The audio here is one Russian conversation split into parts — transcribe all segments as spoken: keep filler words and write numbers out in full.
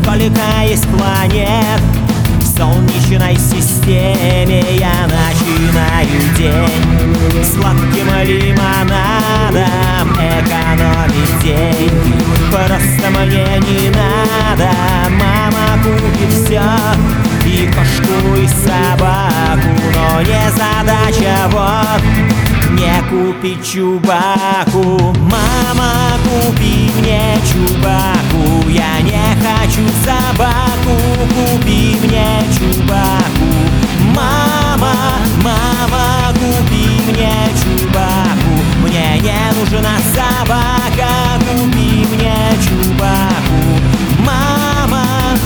сколько есть планет в Солнечной системе. Я начинаю день сладким лимонадом, экономить деньги просто мне не надо. Мама купит все, и кошку, и собаку, но не задача вот не купить Чубаку. Мама, купи мне Чубаку, я не хочу собаку, купи мне Чубаку. Мама, мама, купи мне Чубаку, мне не нужна собака, купи мне Чубаку. Мама.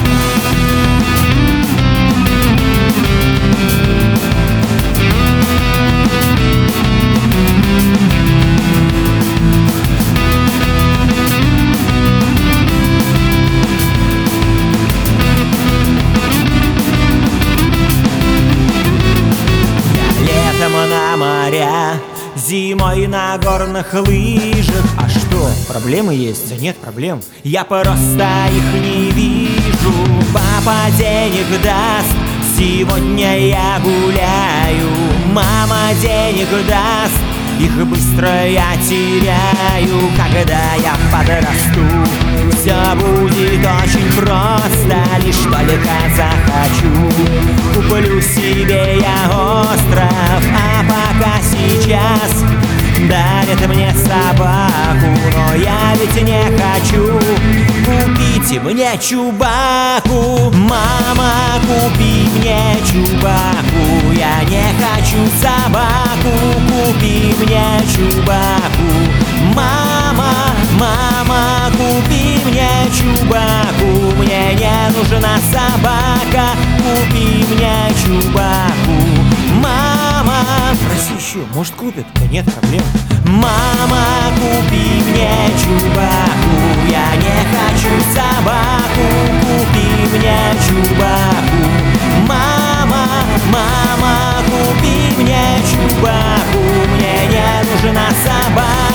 На моря, зимой на горных лыжах. А что, проблемы есть? Да нет проблем, я просто их не вижу. Папа денег даст, сегодня я гуляю. Мама денег даст, их быстро я теряю. Когда я подрасту, все будет очень просто. Лишь только захочу, куплю себе я остров. А пока сейчас дарят мне собаку, но я ведь не хочу. Купите мне Чубаку. Мама, купи мне Чубаку, я не хочу собаку, купи мне Чубаку. Мама, мама, купи мне Чубаку, мне не нужна собака, купи мне Чубаку. Мама. Проси еще, может купит? Да нет проблем. Мама, купи мне Чубаку, я не хочу собаку, купи мне Чубаку. Мама, мама, купи мне Чубаку, мне не нужна собака.